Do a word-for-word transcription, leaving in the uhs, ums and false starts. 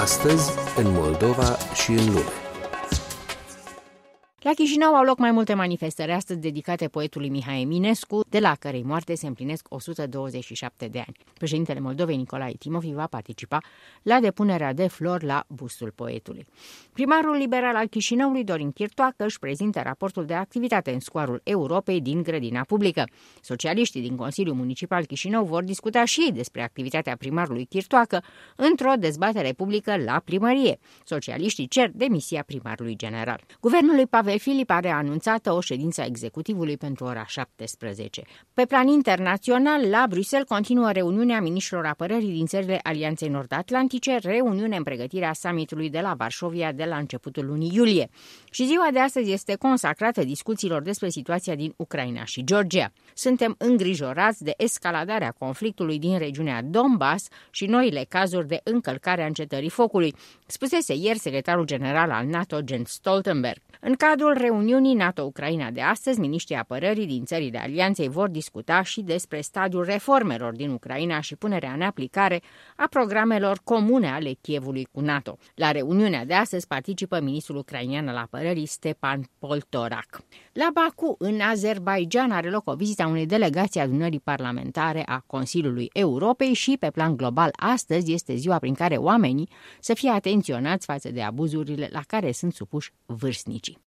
Astăzi, în Moldova și în lume. La Chișinău au loc mai multe manifestări astăzi dedicate poetului Mihai Eminescu, de la cărei moarte se împlinesc o sută douăzeci și șapte de ani. Președintele Moldovei, Nicolae Timofi, va participa la depunerea de flori la bustul poetului. Primarul liberal al Chișinăului, Dorin Chirtoacă, își prezintă raportul de activitate în scoarul Europei din grădina publică. Socialiștii din Consiliul Municipal Chișinău vor discuta și ei despre activitatea primarului Chirtoacă într-o dezbatere publică la primărie. Socialiștii cer demisia primarului general. Guvernul lui Pavel Filip are anunțată o ședință a executivului pentru ora șaptesprezece. Pe plan internațional, la Bruxelles continuă reuniunea miniștrilor apărării din țările Alianței Nord-Atlantice, reuniune în pregătirea summitului de la Varșovia de la începutul lunii iulie. Și ziua de astăzi este consacrată discuțiilor despre situația din Ucraina și Georgia. Suntem îngrijorați de escaladarea conflictului din regiunea Donbass și noile cazuri de încălcare a încetării focului, spusese ieri secretarul general al NATO, Jens Stoltenberg. În cadrul reuniunii NATO-Ucraina de astăzi, miniștrii apărării din țările alianței vor discuta și despre stadiul reformelor din Ucraina și punerea în aplicare a programelor comune ale Kievului cu NATO. La reuniunea de astăzi participă ministrul ucrainean al apărării Stepan Poltorak. La Baku, în Azerbaidjan, are loc o vizită a unei delegații adunării parlamentare a Consiliului Europei și, pe plan global, astăzi este ziua prin care oamenii să fie atenționați față de abuzurile la care sunt supuși vârstnicii.